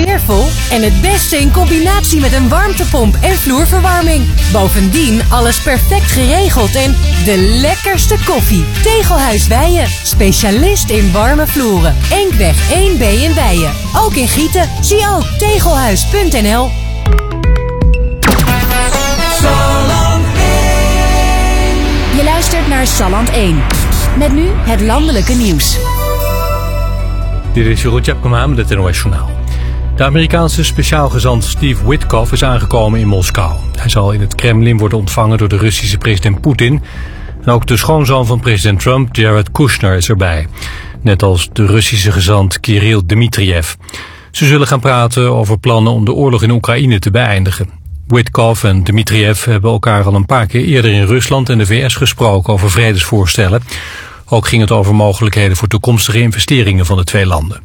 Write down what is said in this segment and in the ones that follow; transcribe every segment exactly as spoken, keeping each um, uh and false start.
sfeervol en het beste in combinatie met een warmtepomp en vloerverwarming. Bovendien alles perfect geregeld en de lekkerste koffie. Tegelhuis Wijen, specialist in warme vloeren. Enkweg één B in Wijen. Ook in Gieten. Zie ook tegelhuis punt n l. Je luistert naar Salland één. Met nu het landelijke nieuws. Dit is Jeroen Tjepkema met het N O S Journaal. De Amerikaanse speciaal gezant Steve Witkoff is aangekomen in Moskou. Hij zal in het Kremlin worden ontvangen door de Russische president Poetin. En ook de schoonzoon van president Trump, Jared Kushner, is erbij. Net als de Russische gezant Kirill Dmitriev. Ze zullen gaan praten over plannen om de oorlog in Oekraïne te beëindigen. Witkoff en Dmitriev hebben elkaar al een paar keer eerder in Rusland en de V S gesproken over vredesvoorstellen. Ook ging het over mogelijkheden voor toekomstige investeringen van de twee landen.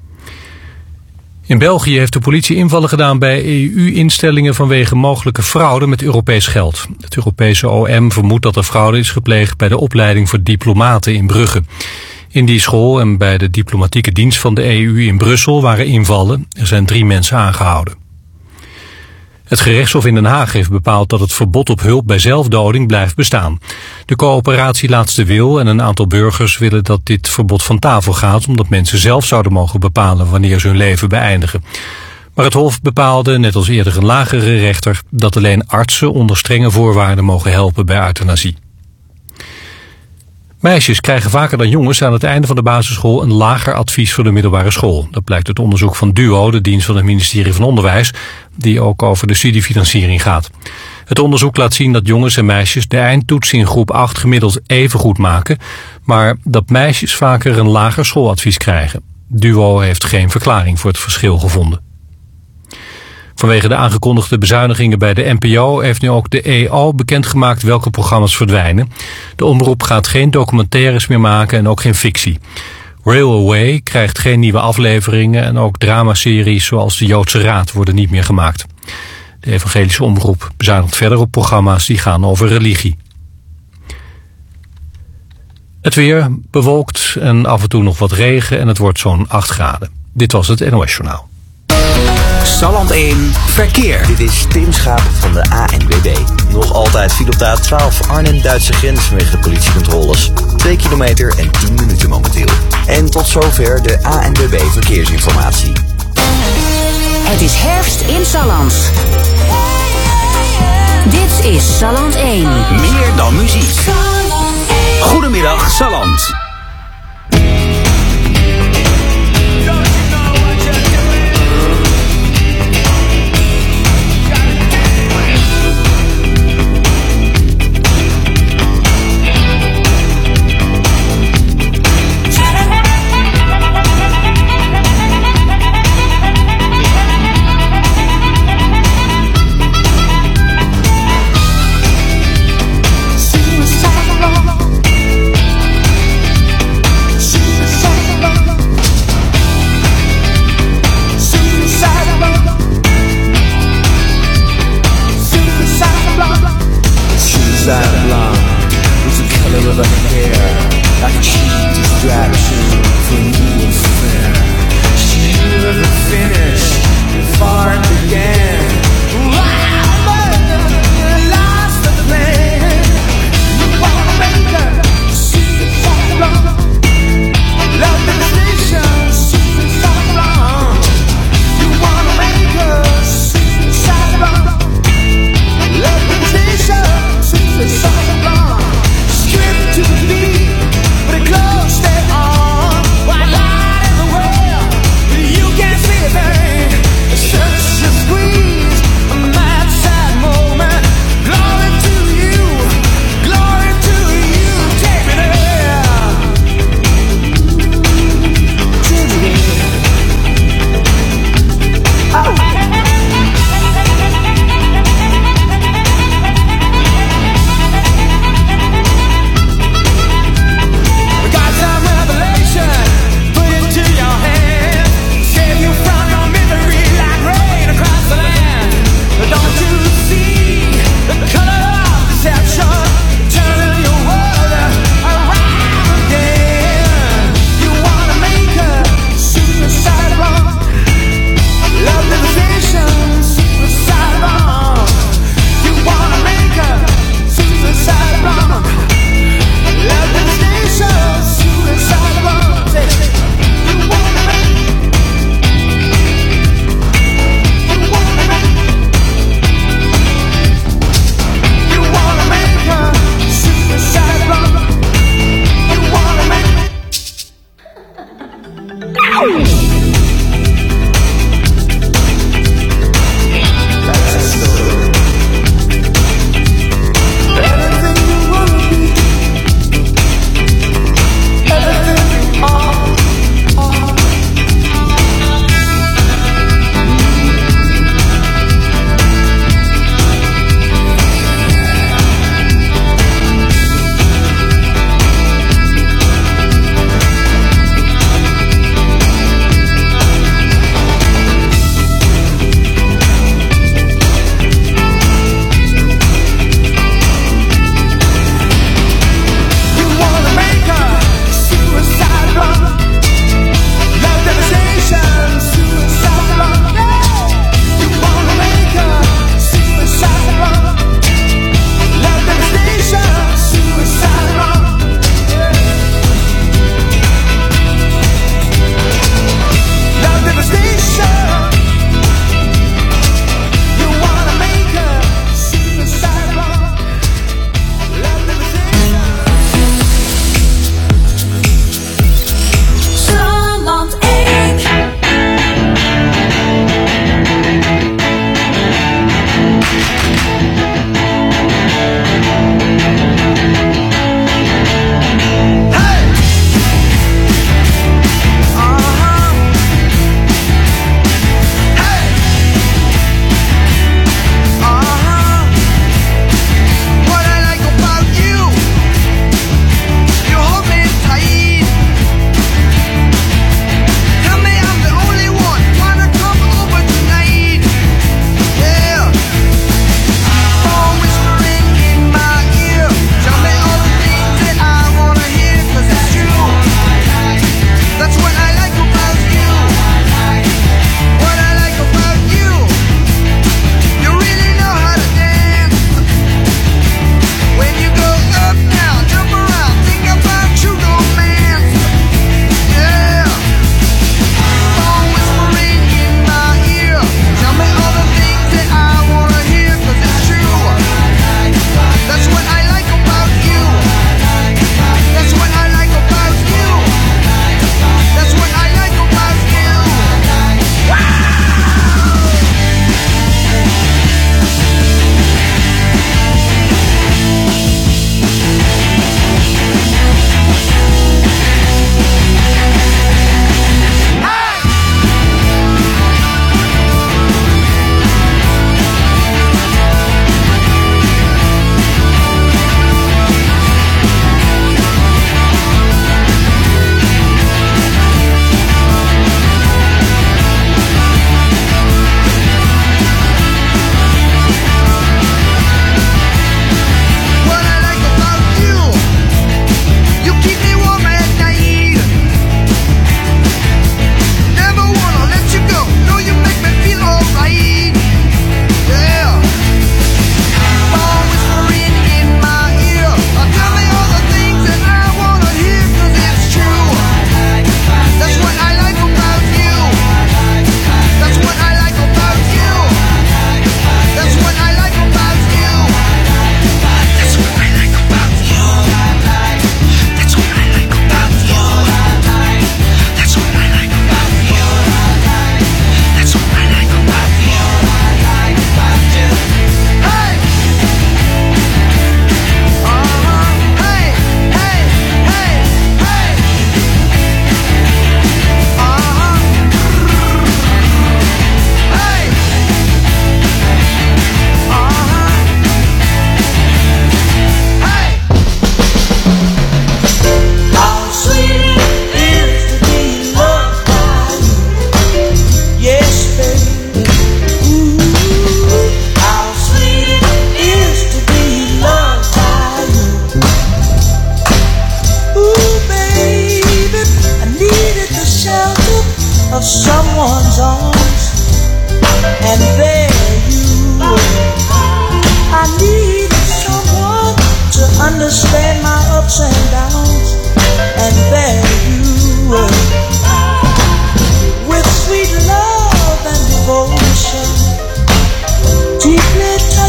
In België heeft de politie invallen gedaan bij E U-instellingen vanwege mogelijke fraude met Europees geld. Het Europese O M vermoedt dat er fraude is gepleegd bij de opleiding voor diplomaten in Brugge. In die school en bij de diplomatieke dienst van de E U in Brussel waren invallen. Er zijn drie mensen aangehouden. Het gerechtshof in Den Haag heeft bepaald dat het verbod op hulp bij zelfdoding blijft bestaan. De coöperatie Laatste Wil en een aantal burgers willen dat dit verbod van tafel gaat, omdat mensen zelf zouden mogen bepalen wanneer ze hun leven beëindigen. Maar het hof bepaalde, net als eerder een lagere rechter, dat alleen artsen onder strenge voorwaarden mogen helpen bij euthanasie. Meisjes krijgen vaker dan jongens aan het einde van de basisschool een lager advies voor de middelbare school. Dat blijkt uit onderzoek van DUO, de dienst van het ministerie van Onderwijs, die ook over de studiefinanciering gaat. Het onderzoek laat zien dat jongens en meisjes de eindtoets in groep acht gemiddeld even goed maken, maar dat meisjes vaker een lager schooladvies krijgen. DUO heeft geen verklaring voor het verschil gevonden. Vanwege de aangekondigde bezuinigingen bij de N P O heeft nu ook de E O bekendgemaakt welke programma's verdwijnen. De omroep gaat geen documentaires meer maken en ook geen fictie. Railway krijgt geen nieuwe afleveringen en ook dramaseries zoals de Joodse Raad worden niet meer gemaakt. De evangelische omroep bezuinigt verder op programma's die gaan over religie. Het weer bewolkt en af en toe nog wat regen en het wordt zo'n acht graden. Dit was het N O S Journaal. Salland één Verkeer. Dit is Tim Schaap van de A N W B. Nog altijd file op de A twaalf Arnhem-Duitse grens vanwege de politiecontroles. twee kilometer en tien minuten momenteel. En tot zover de A N W B Verkeersinformatie. Het is herfst in Salland. Dit is Salland één. Meer dan muziek. Goedemiddag Salland.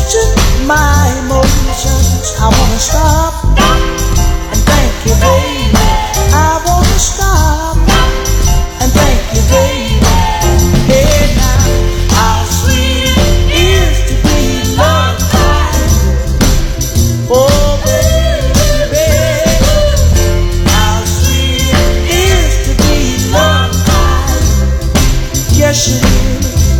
twisting my emotions. I wanna stop and thank you, baby. I wanna stop and thank you, baby. Hey now, how sweet it is to be loved by you. Oh baby, how sweet it is to be loved by you. Yes it is.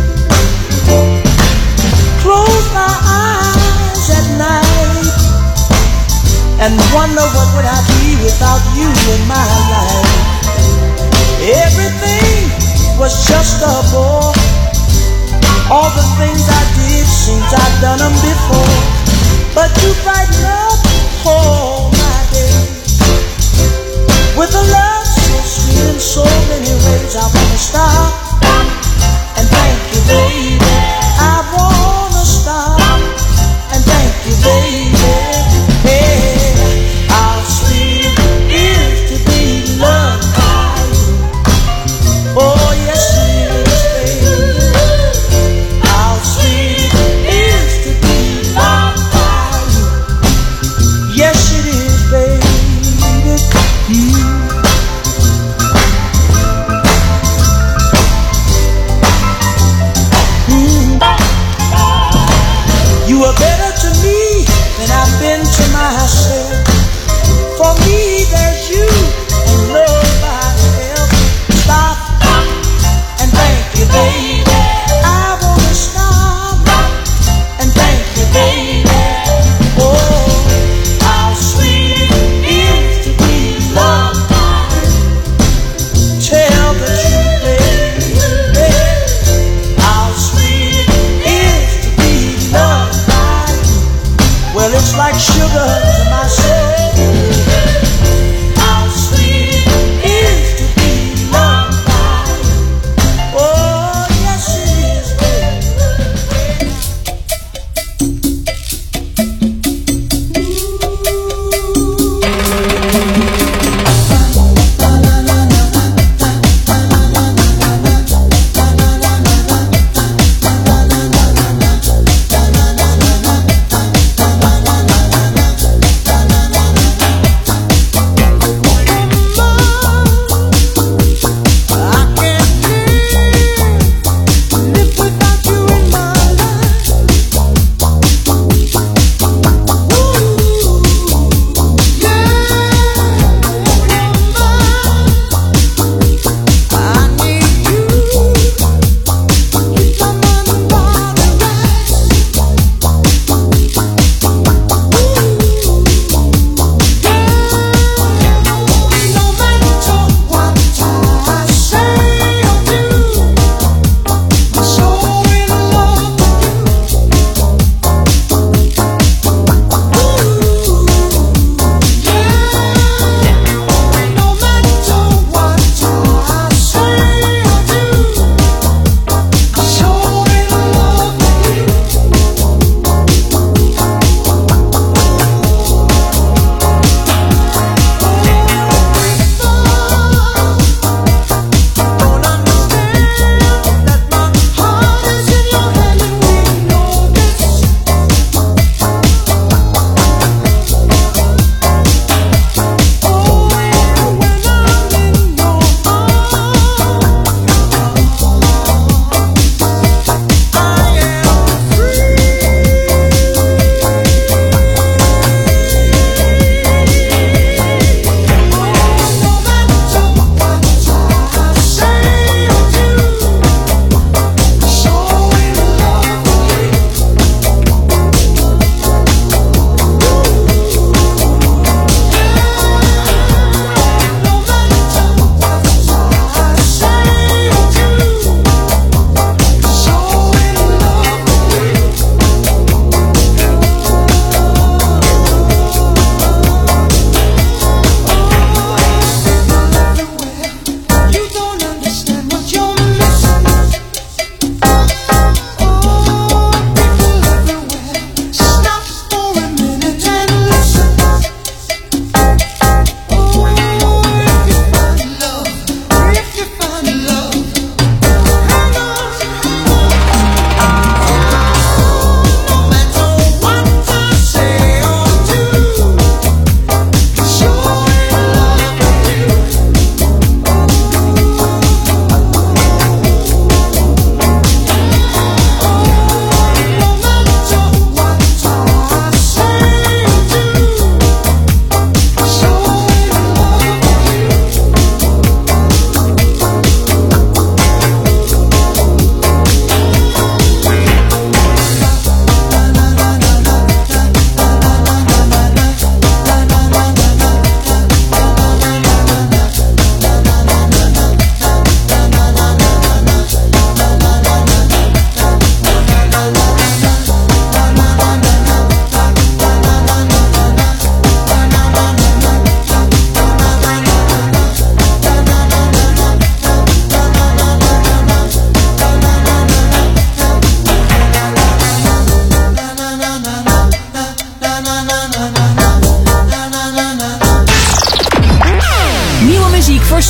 Close my eyes at night and wonder what would I be without you in my life. Everything was just a bore. All the things I did seems I've done them before. But you brighten up all my days with a love so sweet in so many ways. I wanna stop and thank you, baby. I wanna stop and thank you, baby. Hey, how sweet it is to be loved by you. Oh yes it is, baby. How sweet it is to be loved by you. Yes it is, baby. Mm. You are better to me than I've been to myself. For me, there's you and nobody else. Stop and thank you, baby. I wanna stop and thank you, baby. Oh, how sweet it is to be loved by you. Tell the truth, baby. How sweet it is to be loved. Well, it's like sugar to my soul.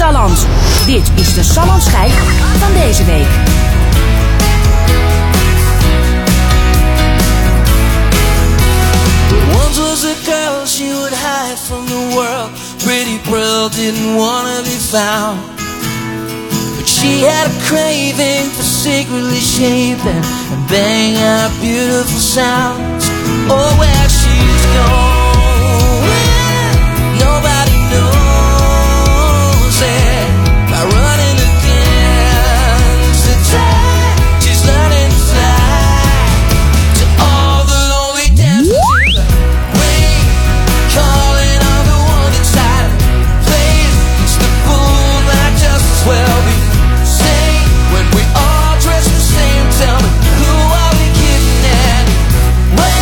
Salland. Dit is de Sallandschijf van deze week. Once was a girl, she would hide from the world. Pretty Pearl didn't wanna be found, but she had a craving for secretly shaping and banging out beautiful sounds. Oh, where she's going, nobody knows it. By running against the tide, she's learning to fly to all the lonely dances in the rain, calling on the one inside her. Please, it's the fool that just as well be sane when we all dress the same. Tell me, who are we kidding anyway?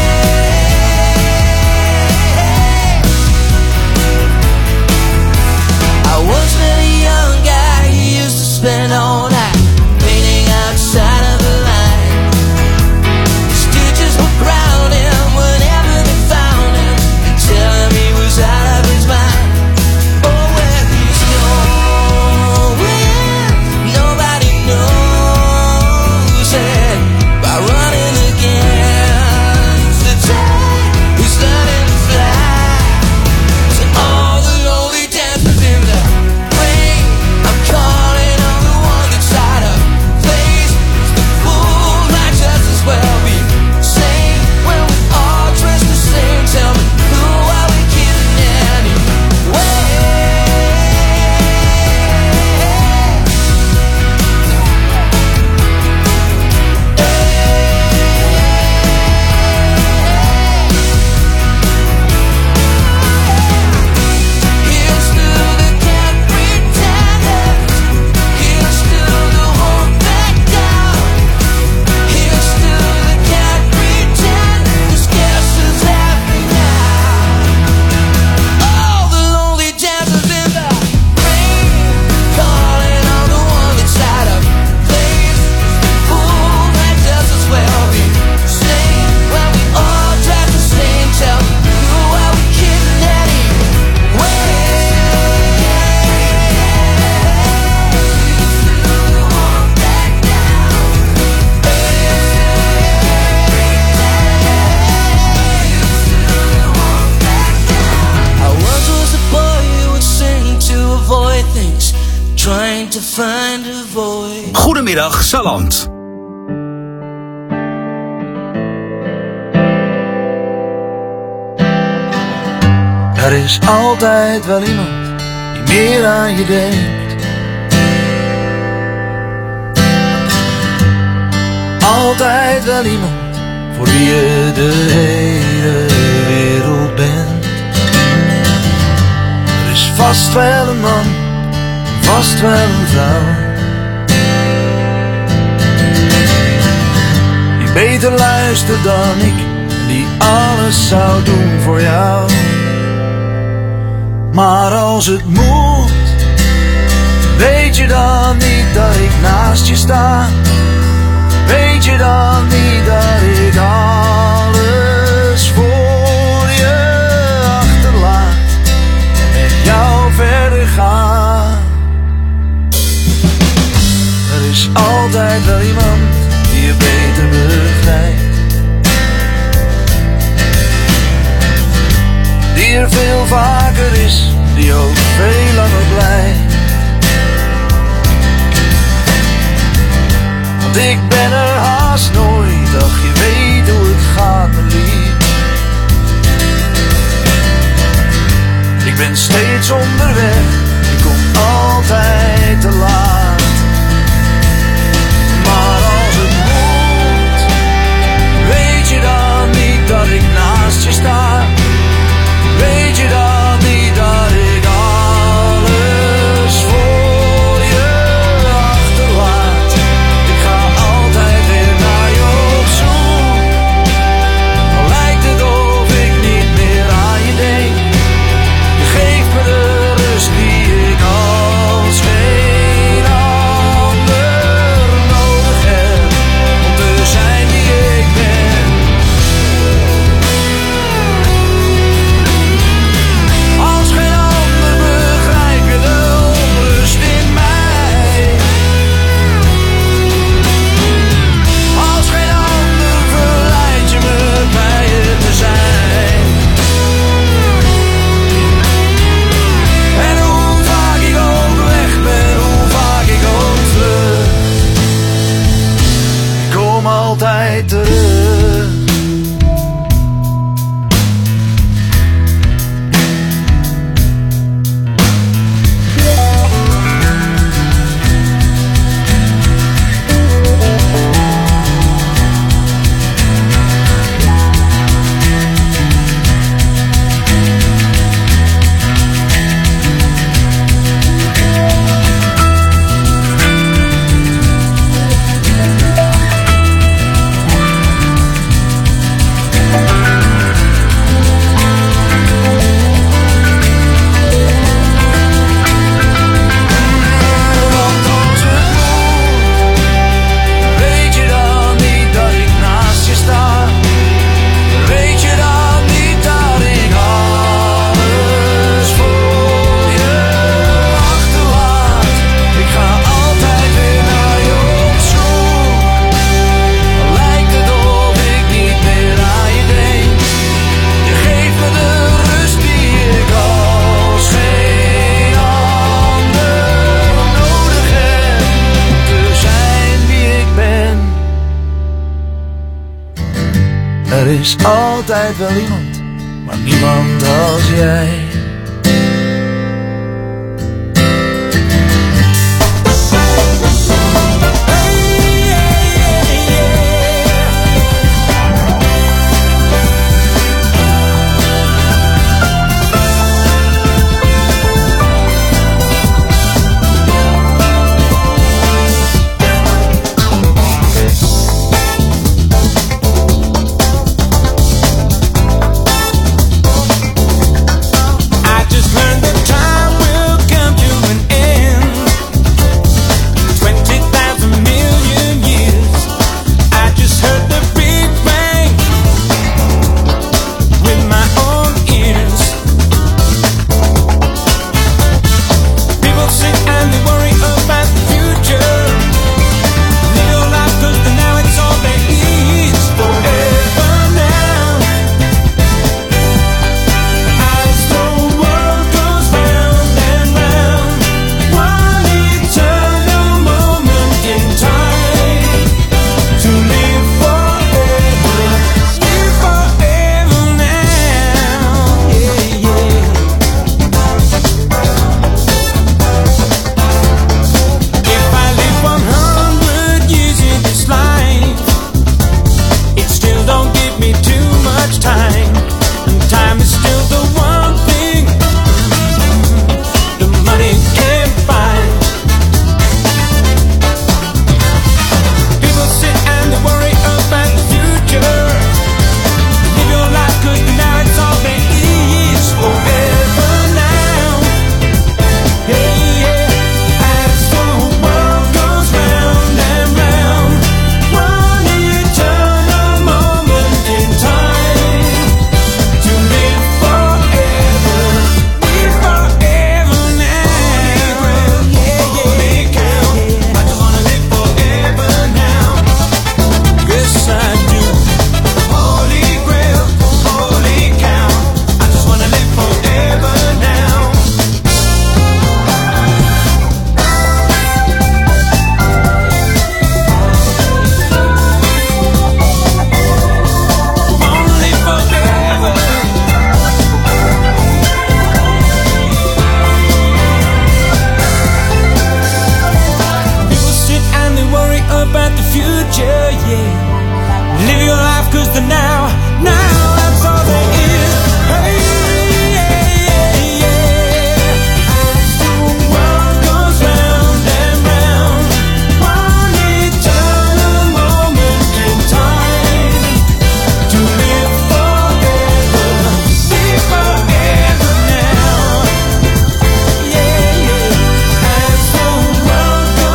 I once met a young guy who used to spend all night painting outside of the line. Stitches would ground him whenever they found him and tell him he was out of his mind. Oh, where he's going, nobody knows it. By running against the tide, he's learning to fly to all the lonely dancers in the rain. I'm calling on the one inside her face. The fool might just as well be sane when we all dress the same. Tell me, who are we kidding anyway? Here's to the cat pretenders. Here's to the won't back down. Here's to the cat pretenders. Guess who's happy now? All the lonely dancers in the rain, calling on the one inside of place. Fool might just as well be sane when we all dress the same. Tell me, who are we kidding anyway? Won't back down. I once was a boy who would sing to avoid things, trying to find a void. Goedemiddag Salland. Er is altijd wel iemand die meer aan je denkt. Altijd wel iemand voor wie je de hele wereld bent. Er is vast wel een man, vast wel een vrouw, die beter luistert dan ik en die alles zou doen voor jou. Maar als het moet, weet je dan niet dat ik naast je sta? Weet je dan niet dat ik alles voor je achterlaat en met jou verder ga? Er is altijd wel iemand die je beter begrijpt, die er veel vaker is, die ook veel langer blijft. Want ik ben er haast nooit, ach je weet hoe het gaat mijn lief. Ik ben steeds onderweg, ik kom altijd te laat. Maar als het moet, weet je dan niet dat ik naast je sta? Weet je dan niet dat ik alles voor je achterlaat? Ik ga altijd weer naar je op zoek, al lijkt het of ik niet meer aan je denk. Je geeft me de rust die ik als geen altijd terug. Er is altijd wel iemand, maar niemand als jij.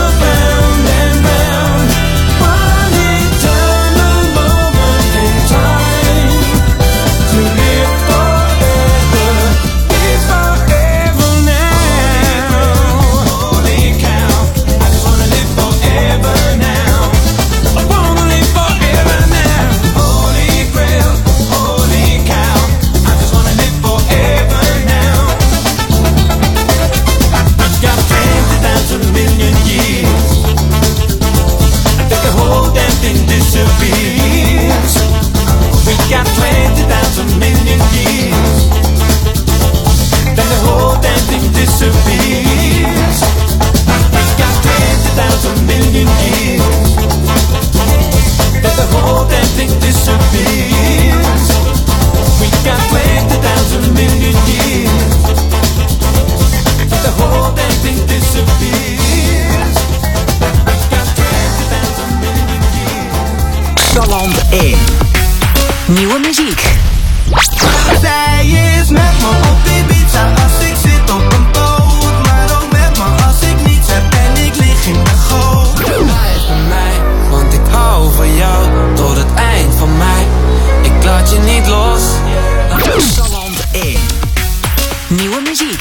Time disappears. We got twenty thousand million years. Then the whole damn thing disappears. We got twenty thousand million years. Then the whole damn thing disappears. We got twenty thousand million years. Then the whole damn thing disappears. We got twenty thousand million years. Salland één. Nieuwe muziek. Zij is met me op Ibiza als ik zit op een boot. Maar ook met me als ik niets heb en ik lig in de goot. Blijf bij mij, want ik hou van jou tot het eind van mij. Ik laat je niet los. Salland één. Nieuwe muziek.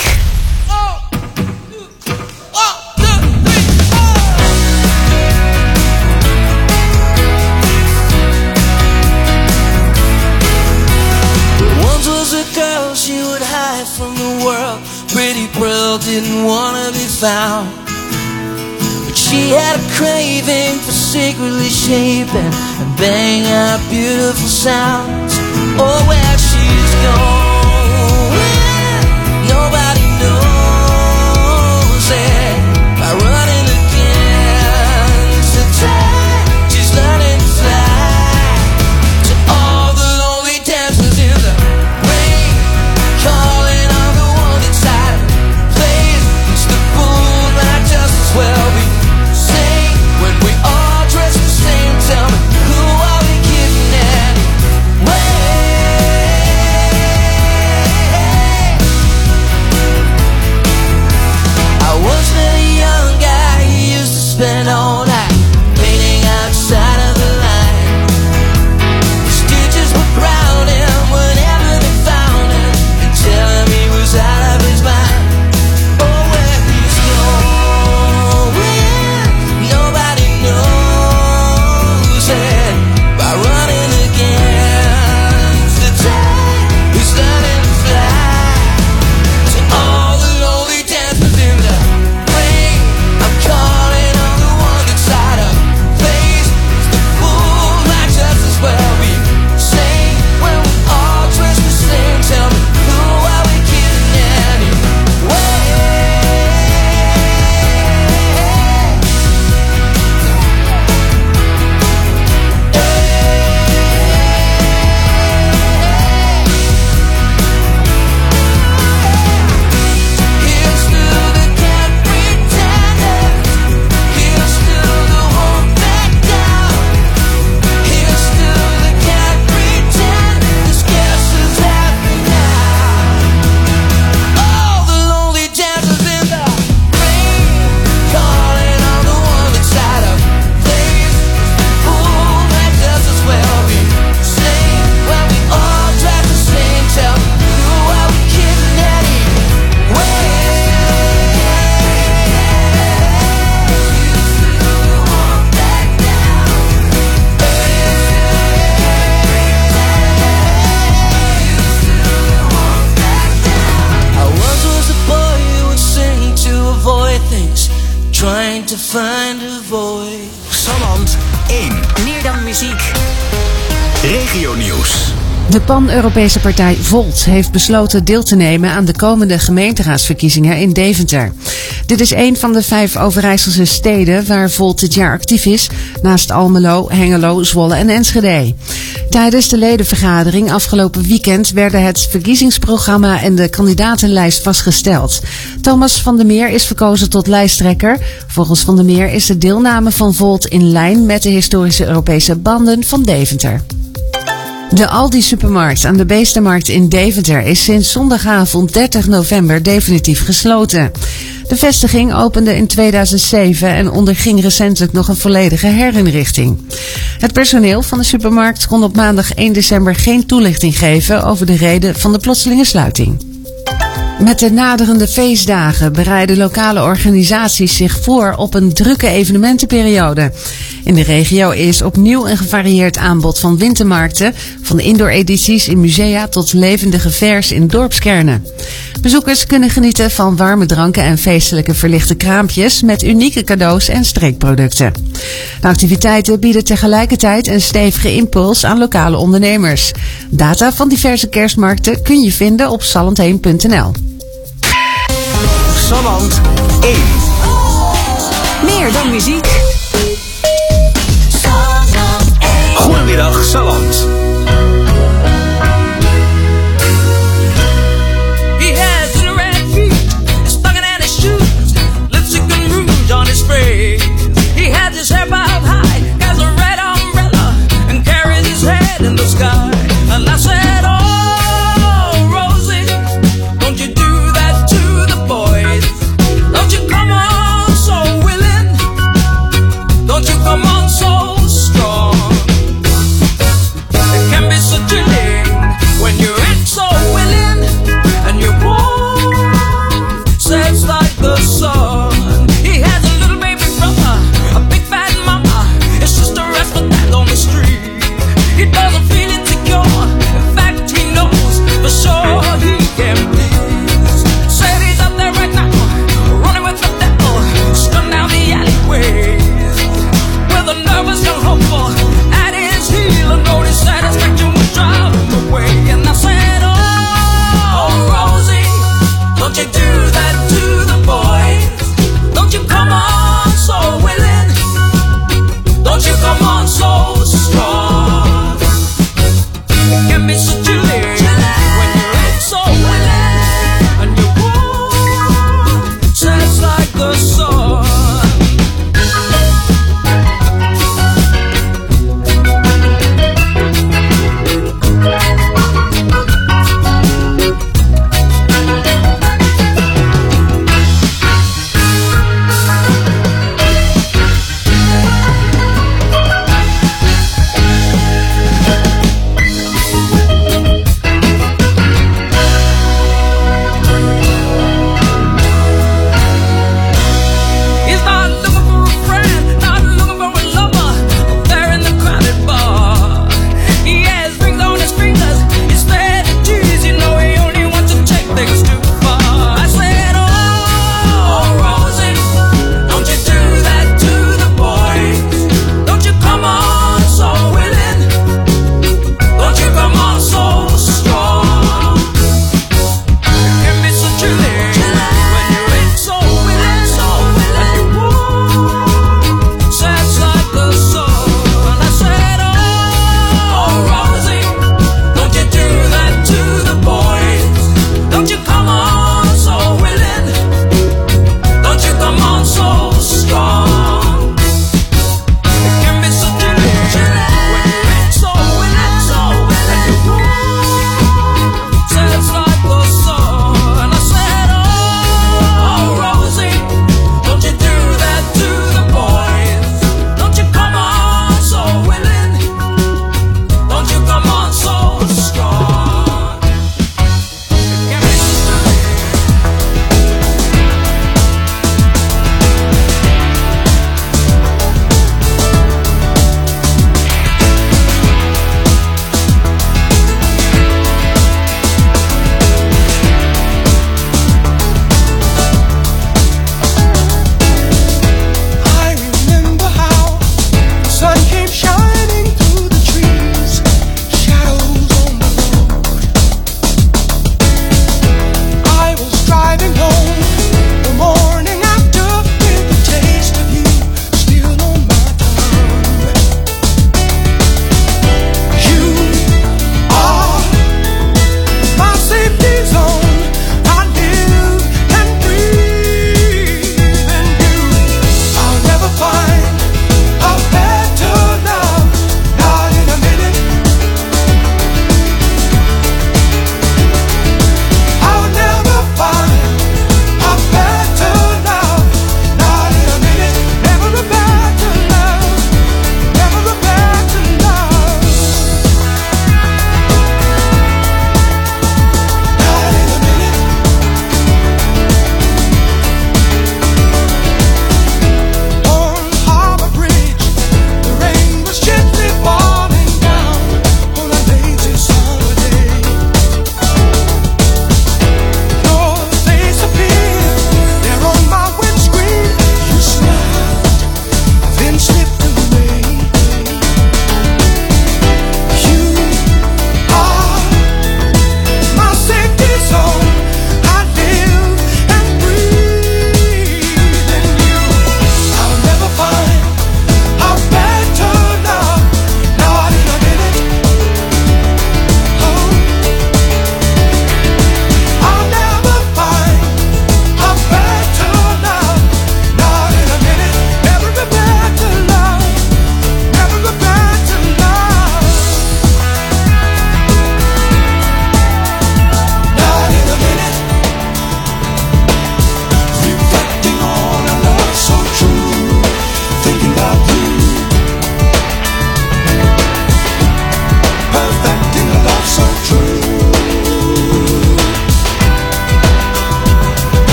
Once was a girl, she would hide from the world. Pretty pearl didn't wanna be found, but she had a craving for secretly shaping and bang out beautiful sounds. Oh, where she's going, nobody knows it. By running against the tide, she's learning to fly to all the lonely dancers in the rain, calling on the one inside of place. It's the fool might just as well be sane when we all dress the same. Tell me, who are we kidding anyway? I once met a young guy, he used to spend all night painting outside of the line. The stitches would ground him whenever they found him and tell him he was out of his mind. Oh, where he's going, nobody knows it. By running against the tide, he's learning to fly to all the lonely dancers in the rain. I'm calling on the one inside of place. It's the fool might just as well be sane when we all dress the same. Tell me, who are we kidding anyway? Here's to the cat pretenders. Here's to the won't back down. Here's to the cat pretenders. Guess who's happy now? All the lonely dancers in the rain, calling on the one inside of place. Fool might just as well be sane when we all drive the same. Tell me, who are we kidding anyway? I once was a boy who would sing to avoid things, trying to find a voice. Salland één. Meer dan muziek. Regionieuws. De Pan-Europese partij Volt heeft besloten deel te nemen aan de komende gemeenteraadsverkiezingen in Deventer. Dit is een van de vijf Overijsselse steden waar Volt dit jaar actief is, naast Almelo, Hengelo, Zwolle en Enschede. Tijdens de ledenvergadering afgelopen weekend werden het verkiezingsprogramma en de kandidatenlijst vastgesteld. Thomas van der Meer is verkozen tot lijsttrekker. Volgens Van der Meer is de deelname van Volt in lijn met de historische Europese banden van Deventer. De Aldi-supermarkt aan de Beestenmarkt in Deventer is sinds zondagavond dertig november definitief gesloten. De vestiging opende in tweeduizend zeven en onderging recentelijk nog een volledige herinrichting. Het personeel van de supermarkt kon op maandag één december geen toelichting geven over de reden van de plotselinge sluiting. Met de naderende feestdagen bereiden lokale organisaties zich voor op een drukke evenementenperiode. In de regio is opnieuw een gevarieerd aanbod van wintermarkten, van indoor-edities in musea tot levendige vers in dorpskernen. Bezoekers kunnen genieten van warme dranken en feestelijke verlichte kraampjes met unieke cadeaus en streekproducten. De activiteiten bieden tegelijkertijd een stevige impuls aan lokale ondernemers. Data van diverse kerstmarkten kun je vinden op salland een punt n l. Salland één. Meer dan muziek. Goedemiddag Salland. He has a red feet, stuck in his shoes, lipstick and rouge on his face. He has his hair piled high, has a red umbrella, and carries his head in the sky. And I said, oh, Rosie, don't you do that to the boys. Don't you come on so willing, don't you come on so strong.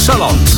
Salland.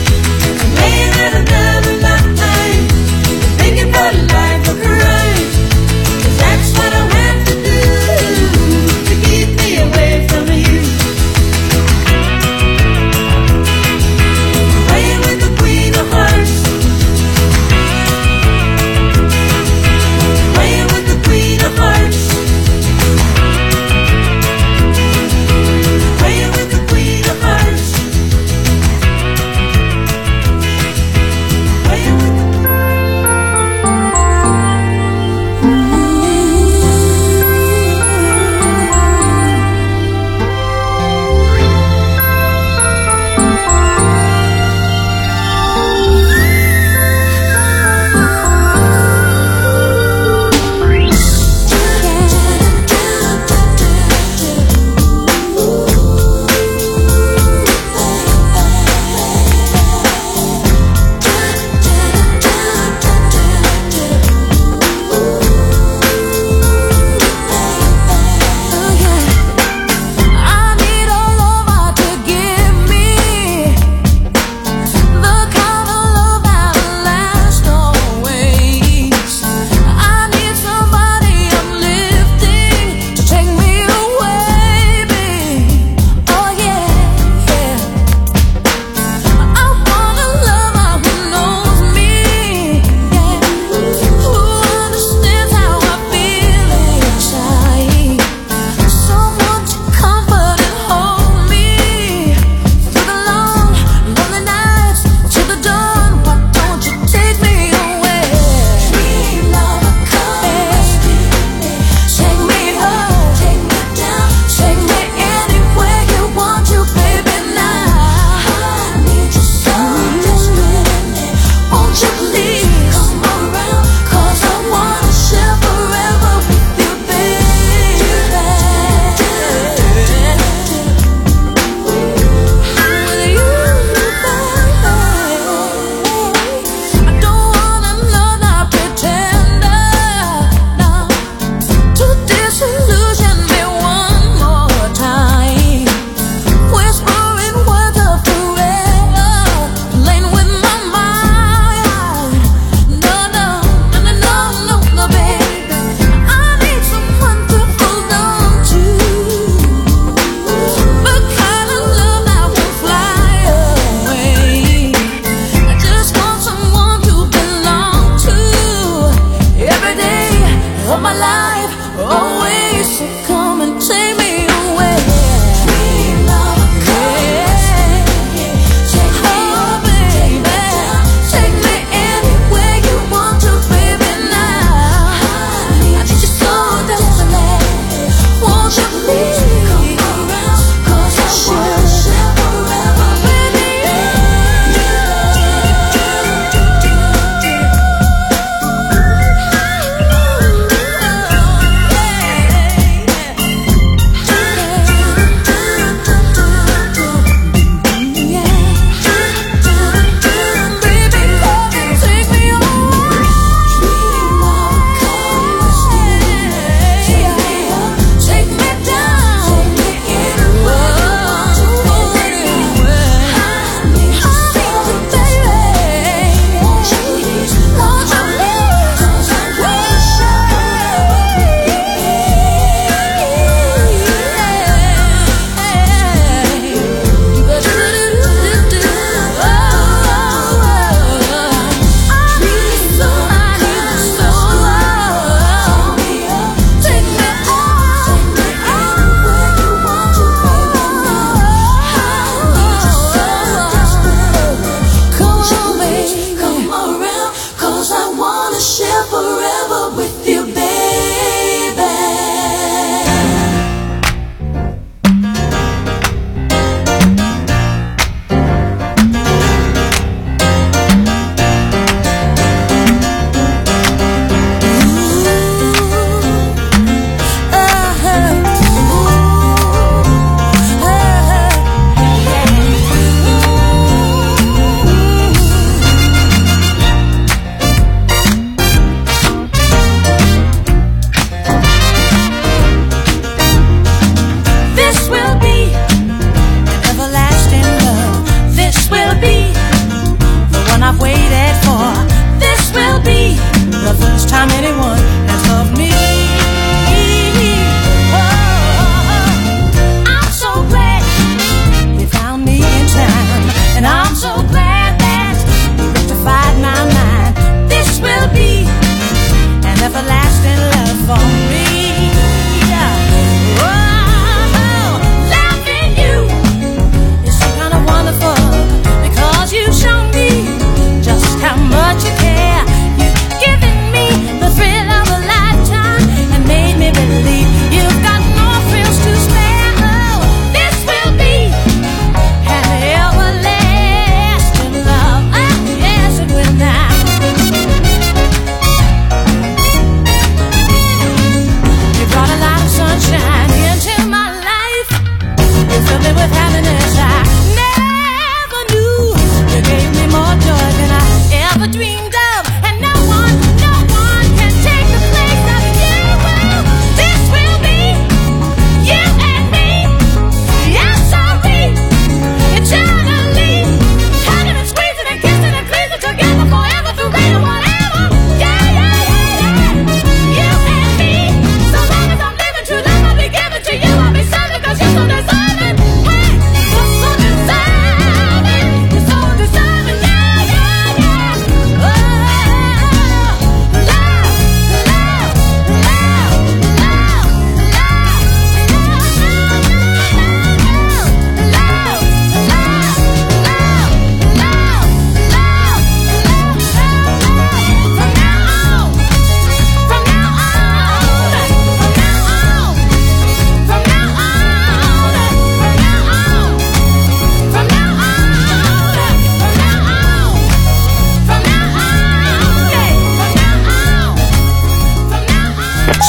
Thinking about life, look around.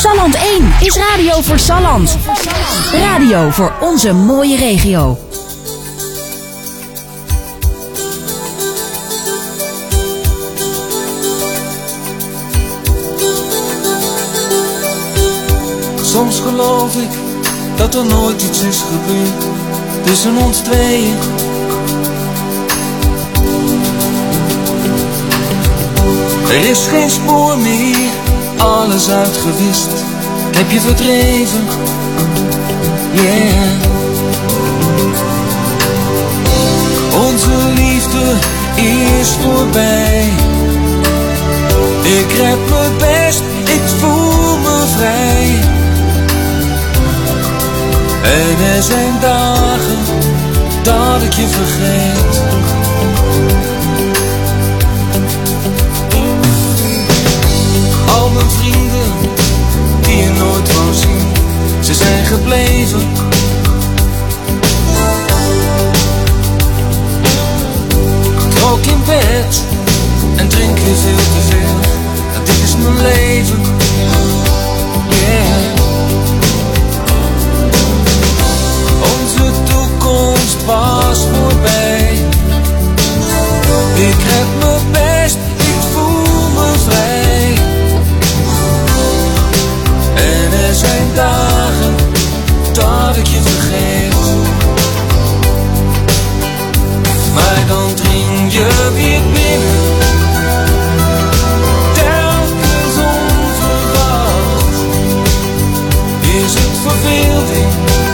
Salland één is radio voor Salland. Radio voor onze mooie regio. Soms geloof ik dat er nooit iets is gebeurd tussen ons tweeën. Er is geen spoor meer, alles uitgewist. Ik heb je verdreven, yeah. Onze liefde is voorbij. Ik red me best, ik voel me vrij. En er zijn dagen dat ik je vergeet. Al mijn vrienden die je nooit wou zien, ze zijn gebleven. Ik rook in bed en drink weer veel te veel. Dit is mijn leven, yeah. Onze toekomst was voorbij. Ik red me best, ik voel me vrij. En er zijn dagen dat ik je vergeet. Maar dan dring je weer binnen. Telkens onverwacht. Is het verbeelding?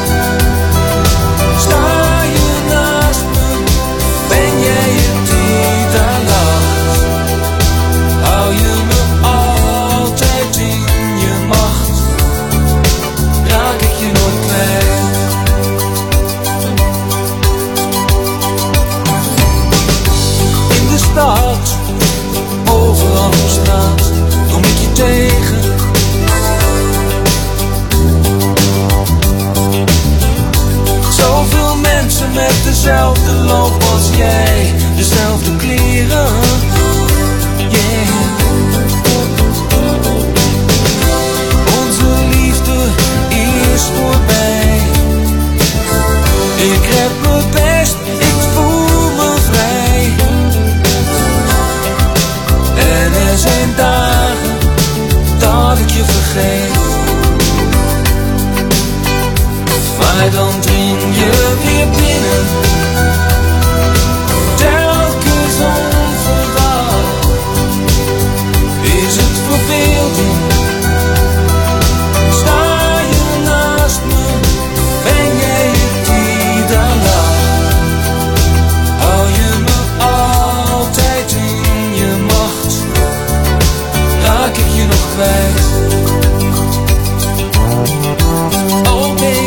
Sta je naast me? Ben jij het die daar lacht? Hou je me altijd in je macht? Raak ik je nooit kwijt? In de stad, overal op straat, kom ik je tegen. Zoveel mensen met dezelfde loop als jij, dezelfde kleren, yeah. Onze liefde is voorbij. Ik red me best, ik voel me vrij. En er zijn dagen dat ik je vergeet. Maar dan dring je weer binnen. Telkens onverwacht. Is het verbeelding? Sta je naast me? Ben jij het die daar lacht? Hou je me altijd in je macht? Raak ik je nog kwijt? Oh baby.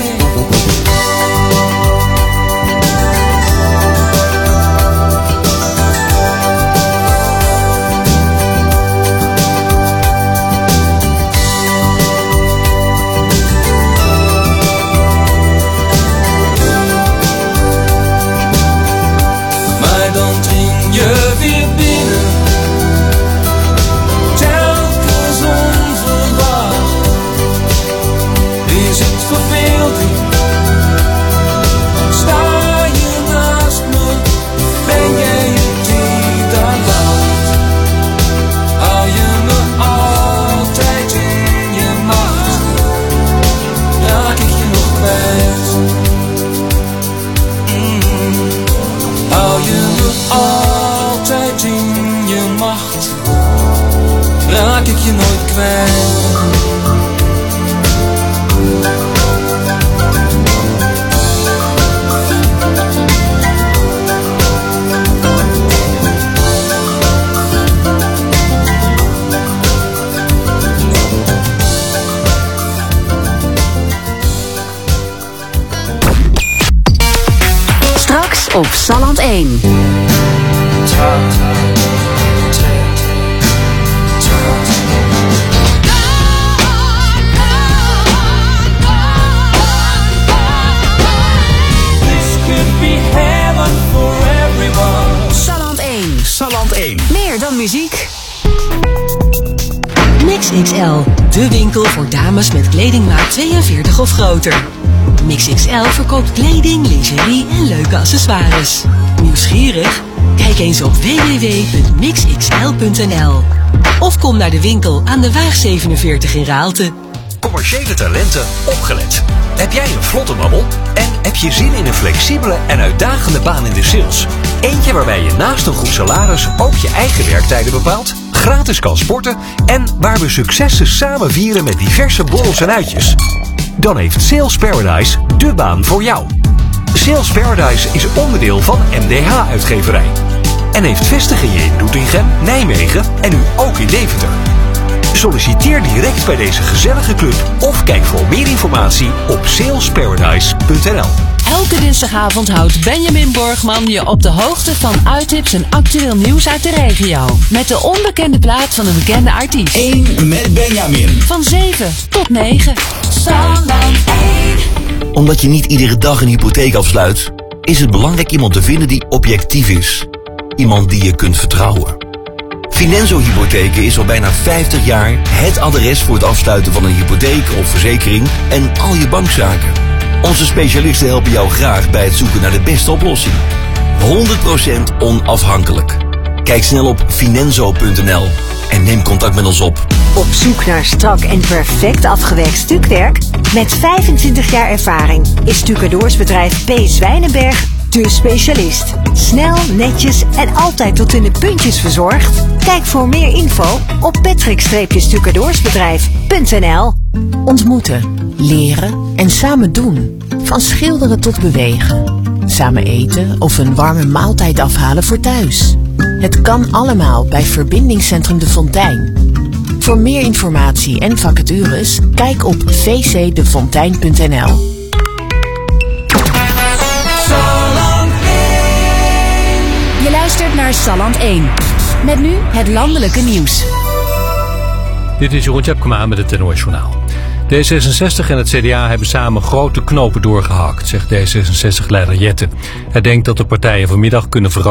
Dan dring je weer binnen. Telkens onverwacht. Is het verbeelding? Sta je naast me? Ben jij het die daar lacht? Hou je me altijd in je macht? Raak ik je nog kwijt? Mm. Hou je me altijd in je macht? Raak ik je nooit kwijt? Straks op Salland één. Salland één. Meer dan muziek. Mix X L, de winkel voor dames met kledingmaat tweeënveertig of groter. Mix X L verkoopt kleding, lingerie en leuke accessoires. Nieuwsgierig? Kijk eens op w w w punt mix x l punt n l of kom naar de winkel aan de Waag zevenenveertig in Raalte. Commerciële talenten opgelet. Heb jij een vlotte babbel? En heb je zin in een flexibele en uitdagende baan in de sales? Eentje waarbij je naast een goed salaris ook je eigen werktijden bepaalt, gratis kan sporten en waar we successen samen vieren met diverse borrels en uitjes? Dan heeft Sales Paradise de baan voor jou. Sales Paradise is onderdeel van M D H-uitgeverij en heeft vestigingen in Doetinchem, Nijmegen en nu ook in Deventer. Solliciteer direct bij deze gezellige club of kijk voor meer informatie op sales paradise punt n l. Elke dinsdagavond houdt Benjamin Borgman je op de hoogte van uittips en actueel nieuws uit de regio. Met de onbekende plaat van een bekende artiest. één met Benjamin. Van zeven tot negen. Omdat je niet iedere dag een hypotheek afsluit, is het belangrijk iemand te vinden die objectief is. Iemand die je kunt vertrouwen. Finanzo Hypotheken is al bijna vijftig jaar het adres voor het afsluiten van een hypotheek of verzekering en al je bankzaken. Onze specialisten helpen jou graag bij het zoeken naar de beste oplossing. honderd procent onafhankelijk. Kijk snel op finanzo punt n l en neem contact met ons op. Op zoek naar strak en perfect afgewerkt stukwerk? Met vijfentwintig jaar ervaring is stucadoorsbedrijf P. Zwijnenberg de specialist. Snel, netjes en altijd tot in de puntjes verzorgd? Kijk voor meer info op patrick stucadoorsbedrijf punt n l. Ontmoeten, leren en samen doen. Van schilderen tot bewegen. Samen eten of een warme maaltijd afhalen voor thuis. Het kan allemaal bij Verbindingscentrum De Fontein. Voor meer informatie en vacatures, kijk op v c de fontein punt n l. Je luistert naar Salland één. Met nu het landelijke nieuws. Dit is Jeroen Tjepkema met het N O S Journaal. D zesenzestig en het C D A hebben samen grote knopen doorgehakt, zegt D zesenzestig-leider Jette. Hij denkt dat de partijen vanmiddag kunnen veranderen.